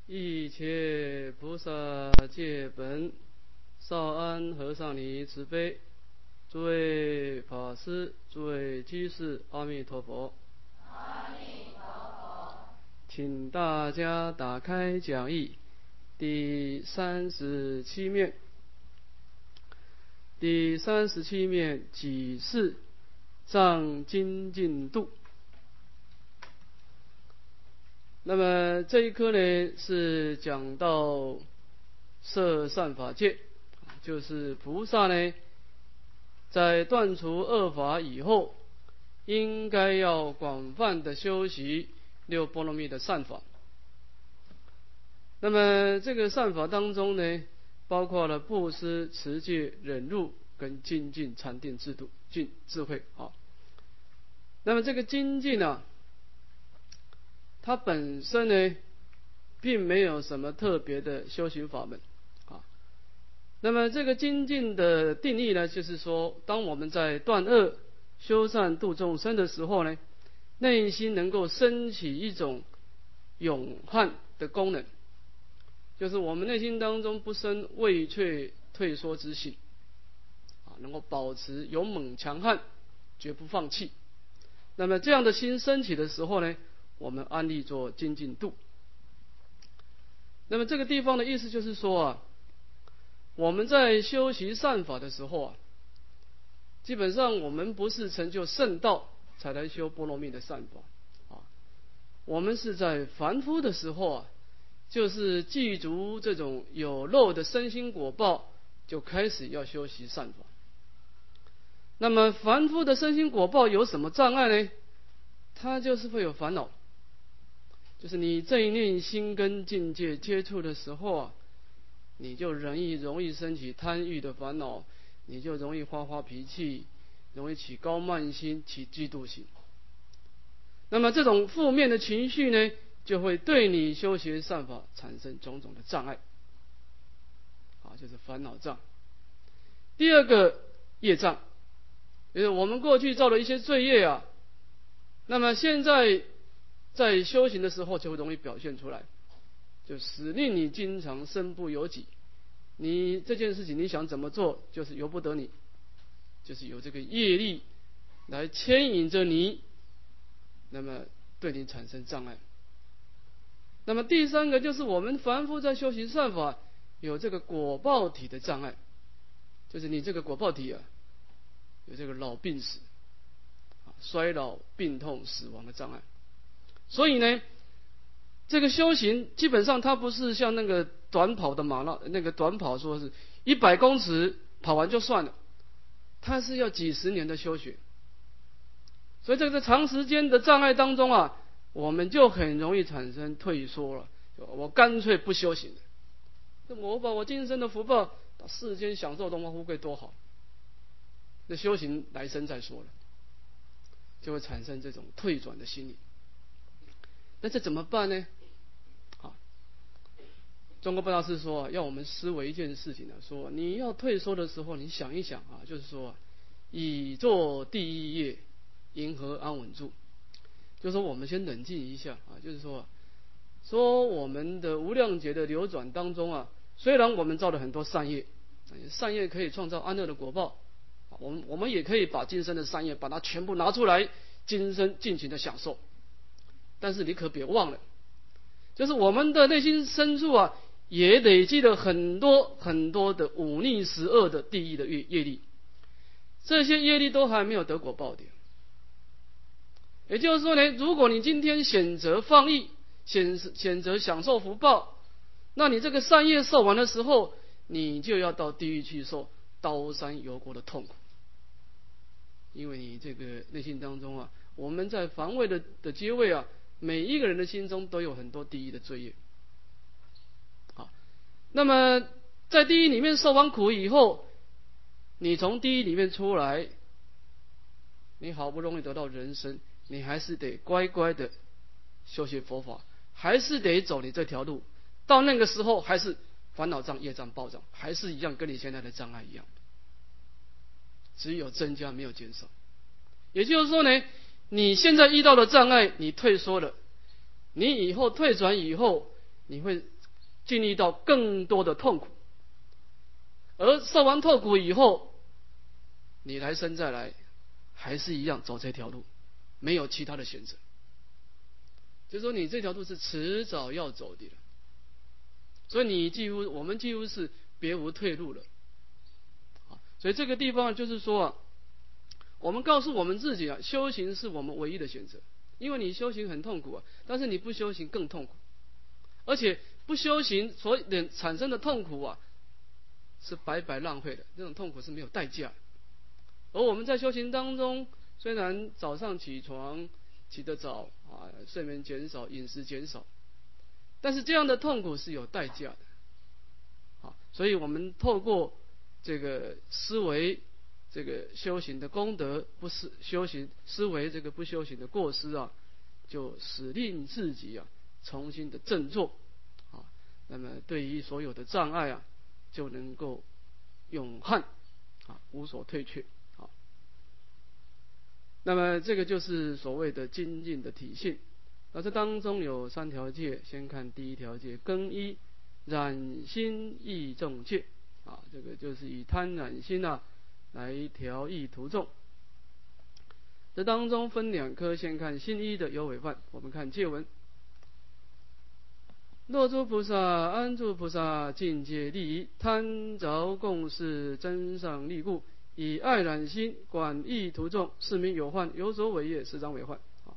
一切菩萨戒本，少安和尚尼慈悲，诸位法师，诸位居士，阿弥陀佛。 阿弥陀佛。 请大家打开讲义第37面。第37面几是藏精进度。那么这一科呢是讲到摄善法界，就是菩萨呢在断除恶法以后，应该要广泛的修习六波罗蜜的善法。那么这个善法当中呢，包括了布施、持戒、忍辱跟精进、禅定、智慧啊。那么这个精进啊，它本身呢，并没有什么特别的修行法门啊。那么这个精进的定义呢，就是说，当我们在断恶、修善、度众生的时候呢，内心能够升起一种勇悍的功能，就是我们内心当中不生畏怯退缩之心啊，能够保持勇猛强悍，绝不放弃。那么这样的心升起的时候呢，我们安立做精进度。那么这个地方的意思就是说啊，我们在修习善法的时候啊，基本上我们不是成就圣道才来修波罗蜜的善法啊，我们是在凡夫的时候啊，就是具足这种有漏的身心果报，就开始要修习善法。那么凡夫的身心果报有什么障碍呢？它就是会有烦恼，就是你这一念心跟境界接触的时候啊，你就容易升起贪欲的烦恼，你就容易发脾气，容易起高慢心，起嫉妒心。那么这种负面的情绪呢，就会对你修学善法产生种种的障碍啊，就是烦恼障。第二个业障，就是我们过去造了一些罪业啊，那么现在在修行的时候就会容易表现出来，就使令你经常身不由己。你这件事情你想怎么做，就是由不得你，就是有这个业力来牵引着你，那么对你产生障碍。那么第三个就是我们凡夫在修行善法有这个果报体的障碍，就是你这个果报体啊，有这个老病死、衰老、病痛、死亡的障碍。所以呢，这个修行基本上它不是像那个短跑的那个短跑说是100公尺跑完就算了，它是要几十年的修学。所以这个长时间的障碍当中啊，我们就很容易产生退缩了。我干脆不修行了，我把我今生的福报到世间享受荣华富贵多好，那修行来生再说了，就会产生这种退转的心理。那这怎么办呢？啊，中国布大师说要我们思维一件事情呢，说你要退缩的时候，你想一想啊，就是说以做第一业，因何安稳住？就是说我们先冷静一下啊，就是说我们的无量劫的流转当中啊，虽然我们造了很多善业，善业可以创造安乐的果报，我们也可以把今生的善业把它全部拿出来，今生尽情的享受。但是你可别忘了，就是我们的内心深处啊，也累积了很多很多的忤逆十恶的地狱的业力，这些业力都还没有得果报的。也就是说呢，如果你今天选择放逸，选择享受福报，那你这个善业受完的时候，你就要到地狱去受刀山油锅的痛苦。因为你这个内心当中啊，我们在防卫的阶位啊，每一个人的心中都有很多地狱的罪业。好，那么在地狱里面受完苦以后，你从地狱里面出来，你好不容易得到人生，你还是得乖乖的修学佛法，还是得走你这条路。到那个时候还是烦恼障、业障暴涨，还是一样跟你现在的障碍一样，只有增加没有减少。也就是说呢，你现在遇到的障碍你退缩了，你以后退转以后，你会经历到更多的痛苦，而受完痛苦以后，你来生再来，还是一样走这条路，没有其他的选择。就是说，你这条路是迟早要走的了，所以我们几乎是别无退路了。所以这个地方就是说啊，我们告诉我们自己啊，修行是我们唯一的选择。因为你修行很痛苦啊，但是你不修行更痛苦，而且不修行所产生的痛苦啊，是白白浪费的，那种痛苦是没有代价的。而我们在修行当中，虽然早上起床起得早啊，睡眠减少，饮食减少，但是这样的痛苦是有代价的。好，所以我们透过这个思维，这个修行的功德，不是修行思维这个不修行的过失啊，就使令自己啊重新的振作啊，那么对于所有的障碍啊，就能够勇悍啊，无所退却啊。那么这个就是所谓的精进的体性。那这当中有3条戒，先看第1条戒：更依染心益众戒啊，这个就是以贪染心啊来调益徒众。这当中分2科，先看心依的有违犯。我们看戒文：若诸菩萨、安住菩萨境界利益，贪着共事真上利故，以爱染心管益徒众，是名有患，有所违业，是当为患。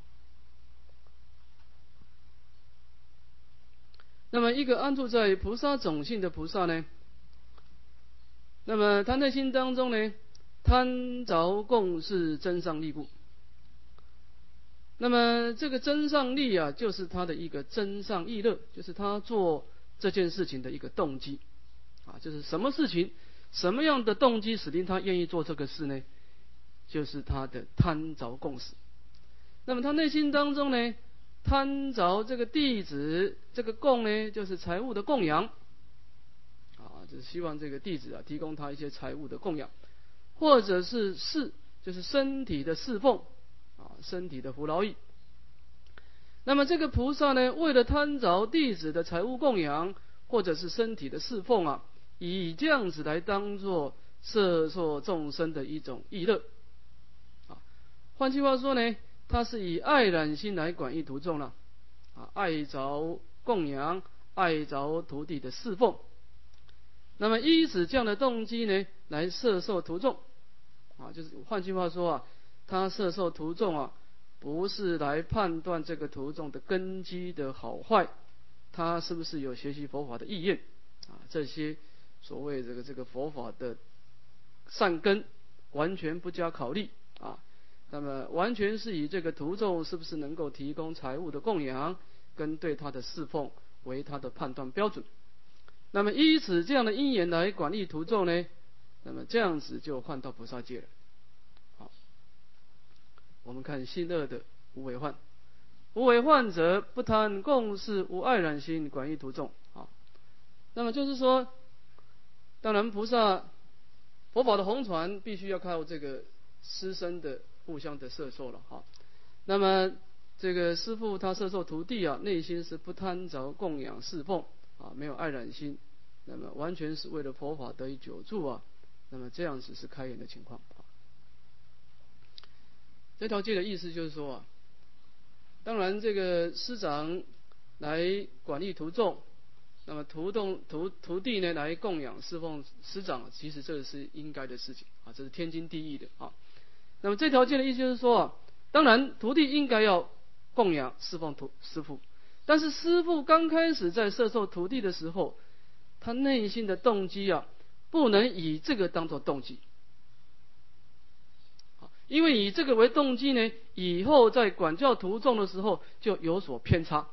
那么一个安住在菩萨种性的菩萨呢，那么他内心当中呢，贪着共事真上利故。那么这个真上利啊，就是他的一个真上意乐，就是他做这件事情的一个动机啊，就是什么事情，什么样的动机使令他愿意做这个事呢？就是他的贪着共事。那么他内心当中呢，贪着这个弟子，这个供呢，就是财物的供养啊，就是希望这个弟子啊提供他一些财物的供养，或者是侍，就是身体的侍奉啊，身体的服劳役。那么这个菩萨呢，为了贪着弟子的财物供养，或者是身体的侍奉啊，以这样子来当作摄受众生的一种意乐啊。换句话说呢，他是以爱染心来管益徒众了啊，爱着供养，爱着徒弟的侍奉。那么依此这样的动机呢，来摄受徒众啊，就是换句话说啊，他摄受徒众啊，不是来判断这个徒众的根基的好坏，他是不是有学习佛法的意愿啊，这些所谓这个佛法的善根，完全不加考虑啊。那么完全是以这个徒众是不是能够提供财物的供养，跟对他的侍奉为他的判断标准。那么依此这样的因缘来管理徒众呢，那么这样子就换到菩萨戒了。好，我们看心恶的无为患。无为患者，不贪共事，无爱染心，管益徒众。好，那么就是说，当然菩萨佛法的弘传必须要靠这个师生的互相的摄受了哈。那么这个师父他摄受徒弟啊，内心是不贪着供养侍奉啊，没有爱染心，那么完全是为了佛法得以久住啊，那么这样子是开眼的情况。这条戒的意思就是说啊，当然这个师长来管理徒众，那么徒弟呢来供养侍奉师长，其实这是应该的事情啊，这是天经地义的啊。那么这条戒的意思就是说啊，当然徒弟应该要供养侍奉师父，但是师父刚开始在摄受徒弟的时候，他内心的动机啊，不能以这个当作动机，因为以这个为动机呢，以后在管教徒众的时候就有所偏差。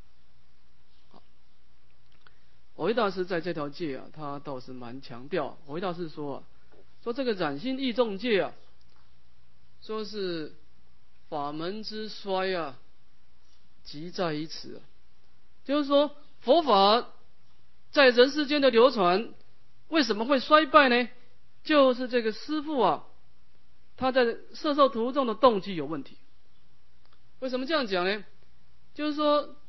蕅益大师在这条戒啊，他倒是蛮强调。蕅益大师说啊，说这个染心益众戒啊，说是法门之衰啊，即在于此啊。就是说佛法在人世间的流传，为什么会衰败呢？就是这个师父啊，他在摄受徒众的动机有问题。为什么这样讲呢？就是说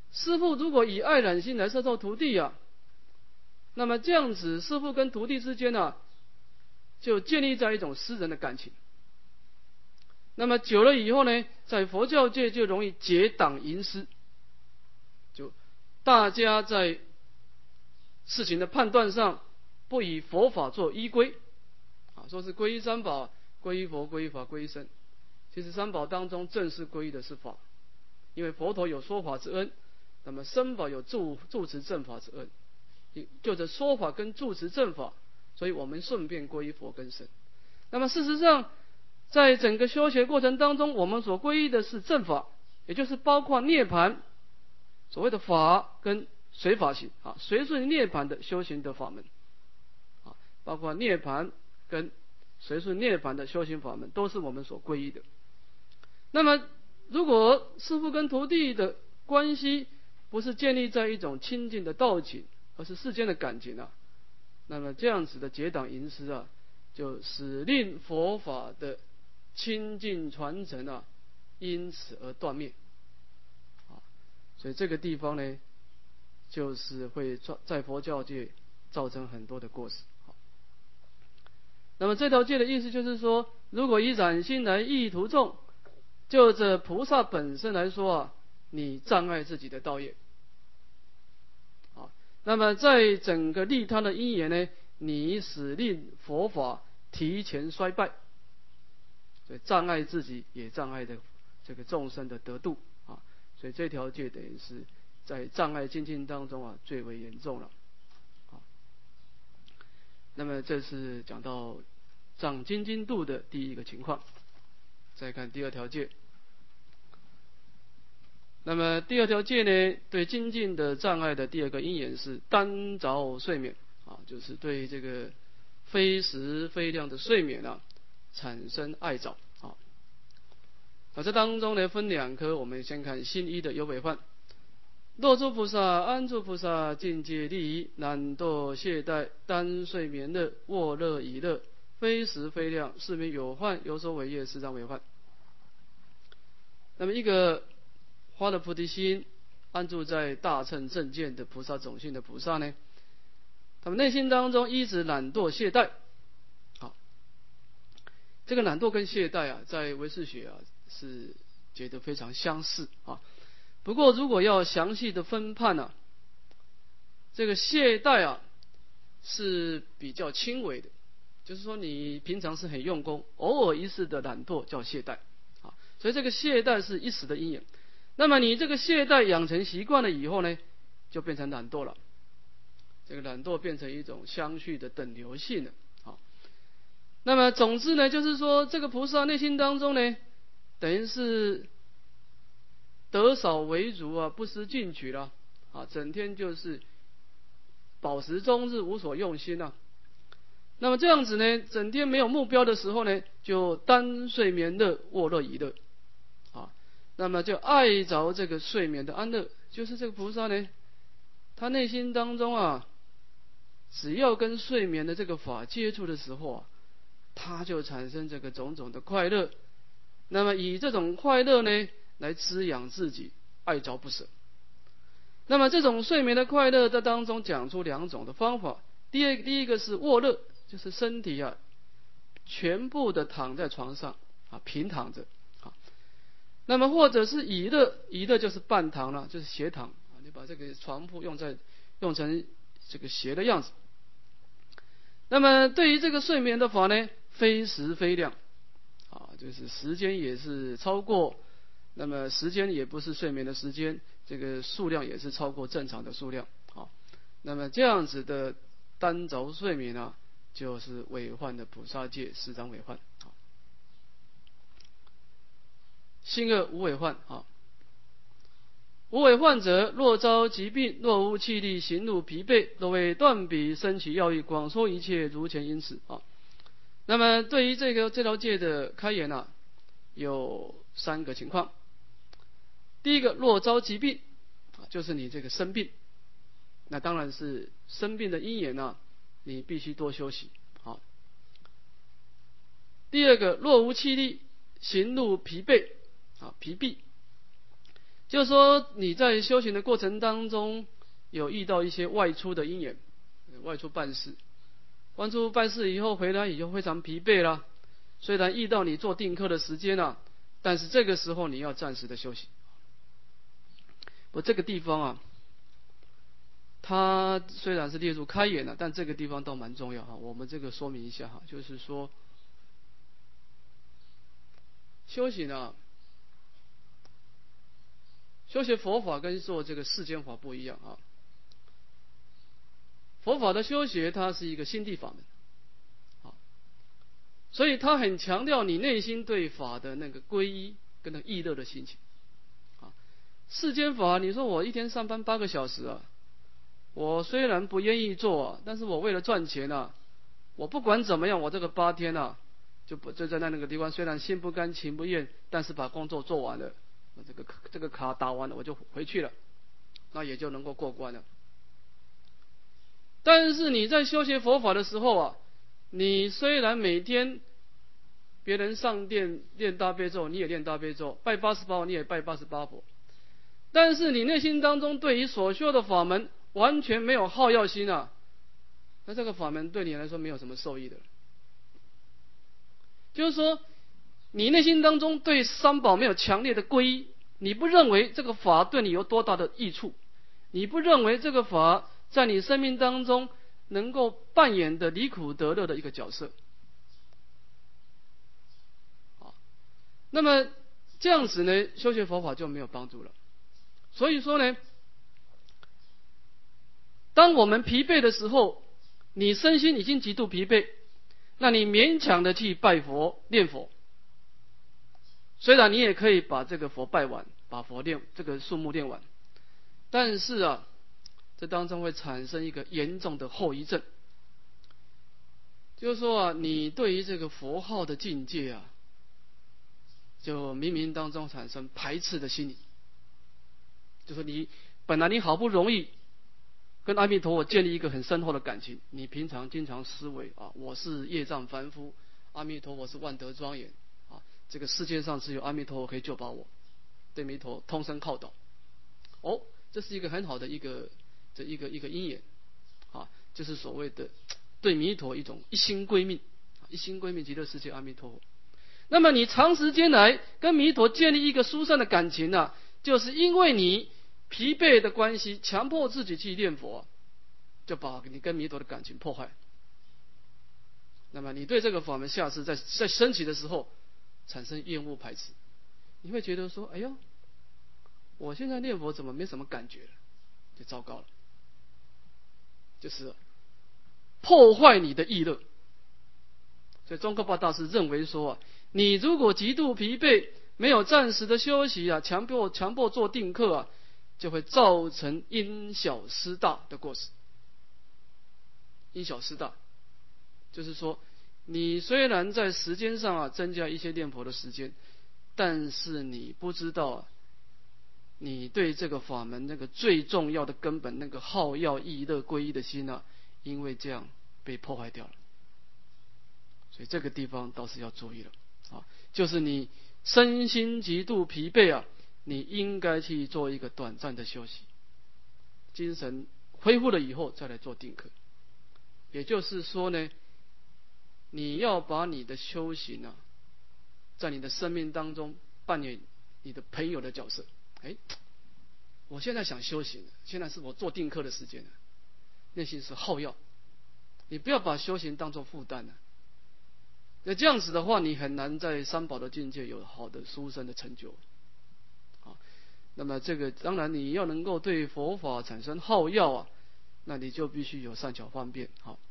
师父如果以爱染心来摄受徒弟啊，那么这样子师父跟徒弟之间啊，就建立在一种私人的感情。那么久了以后呢，在佛教界就容易结党营私，就大家在事情的判断上不以佛法做依归啊，说是皈依三宝，皈依佛，皈依法，皈依僧。其实三宝当中正式皈依的是法，因为佛陀有说法之恩，那么僧宝有住持正法之恩，就着说法跟住持正法，所以我们顺便皈依佛跟僧。那么事实上，在整个修学过程当中，我们所皈依的是正法，也就是包括涅槃所谓的法跟随法行啊，随顺涅槃的修行的法门啊，包括涅槃跟随顺涅槃的修行法门，都是我们所皈依的。那么如果师父跟徒弟的关系不是建立在一种亲近的道情，而是世间的感情啊，那么这样子的结党营私啊，就使令佛法的亲近传承啊，因此而断灭啊。所以这个地方呢，就是会在佛教界造成很多的过失。那么这条戒的意思就是说，如果以染心来意图众，就这菩萨本身来说啊，你障碍自己的道业啊。那么在整个利他的因缘呢，你使令佛法提前衰败，所以障碍自己，也障碍的这个众生的得度啊。所以这条戒等于是在障碍精进当中啊，最为严重了啊。那么这是讲到障精进度的第一个情况。再看第二条戒。那么第二条戒呢，对精进的障碍的第二个因缘是单着睡眠啊，就是对这个非时非量的睡眠啊产生爱着啊。这当中呢分两科，我们先看心一的有为患。若诸菩萨、安住菩萨境界利益，懒惰懈怠，单睡眠乐，卧乐已乐，非时非量，是名有患，有所违业，是障为患。那么一个发了菩提心，安住在大乘正见的菩萨种性的菩萨呢，他们内心当中一直懒惰懈怠。好，这个懒惰跟懈怠啊，在唯识学啊是觉得非常相似啊。不过如果要详细的分判啊，这个懈怠啊是比较轻微的，就是说你平常是很用功，偶尔一时的懒惰叫懈怠啊。所以这个懈怠是一时的因缘。那么你这个懈怠养成习惯了以后呢，就变成懒惰了。这个懒惰变成一种相续的等流性了。好，那么总之呢，就是说这个菩萨内心当中呢，等于是得少为足啊，不思进取了啊，整天就是饱食终日，无所用心啊。那么这样子呢，整天没有目标的时候呢，就单睡眠乐，卧乐已乐。那么就爱着这个睡眠的安乐，就是这个菩萨呢，他内心当中啊，只要跟睡眠的这个法接触的时候啊，他就产生这个种种的快乐。那么以这种快乐呢，来滋养自己，爱着不舍。那么这种睡眠的快乐在当中讲出两种的方法。第一个是卧乐，就是身体啊全部的躺在床上啊，平躺着。那么或者是倚乐，倚乐就是半躺了，就是斜躺啊，你把这个床铺用成这个斜的样子。那么对于这个睡眠的法呢，非时非量啊，就是时间也是超过，那么时间也不是睡眠的时间，这个数量也是超过正常的数量啊。那么这样子的单着睡眠啊，就是违犯的菩萨戒，十障违犯。心二无为患啊，无为患者，若遭疾病，若无气力，行路疲惫，若为断彼生起要义，广说一切如前因此啊。那么对于这条戒的开言啊，有三个情况。第一个，若遭疾病啊，就是你这个生病，那当然是生病的因缘啊，你必须多休息啊。第二个，若无气力，行路疲惫啊，疲弊。 就是说你在修行的过程当中，有遇到一些外出的因缘，外出办事，外出办事以后回来以后非常疲惫啦。虽然遇到你做定课的时间啊，但是这个时候你要暂时的休息。我这个地方啊，它虽然是列入开眼了，但这个地方倒蛮重要哈。我们这个说明一下哈，就是说修行啊，修学佛法跟做这个世间法不一样啊。佛法的修学它是一个心地法门，所以它很强调你内心对法的那个皈依跟那个意乐的心情。世间法，你说我一天上班8个小时啊，我虽然不愿意做啊，但是我为了赚钱啊，我不管怎么样，我这个8天啊，就在那个地方，虽然心不甘情不愿，但是把工作做完了，这个卡打完了，我就回去了，那也就能够过关了。但是你在修学佛法的时候啊，你虽然每天别人上殿念大悲咒，你也念大悲咒，拜88你也拜88佛，但是你内心当中对于所修的法门完全没有好要心啊，那这个法门对你来说没有什么受益的。就是说你内心当中对三宝没有强烈的皈依，你不认为这个法对你有多大的益处，你不认为这个法在你生命当中能够扮演的离苦得乐的一个角色。那么这样子呢，修学佛法就没有帮助了。所以说呢，当我们疲惫的时候，你身心已经极度疲惫，那你勉强的去拜佛念佛，虽然你也可以把这个佛拜完，把佛念这个数目念完，但是啊，这当中会产生一个严重的后遗症，就是说啊，你对于这个佛号的境界啊，就冥冥当中产生排斥的心理。就是你本来你好不容易跟阿弥陀佛建立一个很深厚的感情，你平常经常思维啊，我是业障凡夫，阿弥陀佛是万德庄严啊，这个世界上只有阿弥陀佛可以救拔我，对弥陀通身靠倒。哦，这是一个很好的一个因缘啊，就是所谓的对弥陀一种一心归命，一心归命极乐世界阿弥陀佛。那么你长时间来跟弥陀建立一个殊胜的感情啊，就是因为你疲惫的关系，强迫自己去念佛，就把你跟弥陀的感情破坏。那么你对这个法门下次在升起的时候产生厌恶排斥，你会觉得说，哎呦，我现在念佛怎么没什么感觉了，就糟糕了，就是破坏你的意乐。所以宗喀巴大师认为说啊，你如果极度疲惫，没有暂时的休息啊，强迫做定课啊，就会造成因小失大的过失。因小失大，就是说，你虽然在时间上啊增加一些念佛的时间，但是你不知道啊，你对这个法门那个最重要的根本那个好要意乐皈依的心啊，因为这样被破坏掉了。所以这个地方倒是要注意了啊，就是你身心极度疲惫啊，你应该去做一个短暂的休息，精神恢复了以后再来做定课。也就是说呢，你要把你的修行啊，在你的生命当中扮演你的朋友的角色。我现在想修行，现在是我做定课的时间了，内心是好要，你不要把修行当作负担了。那这样子的话，你很难在三宝的境界有好的殊胜的成就。那么这个当然你要能够对佛法产生好要啊，那你就必须有善巧方便。好。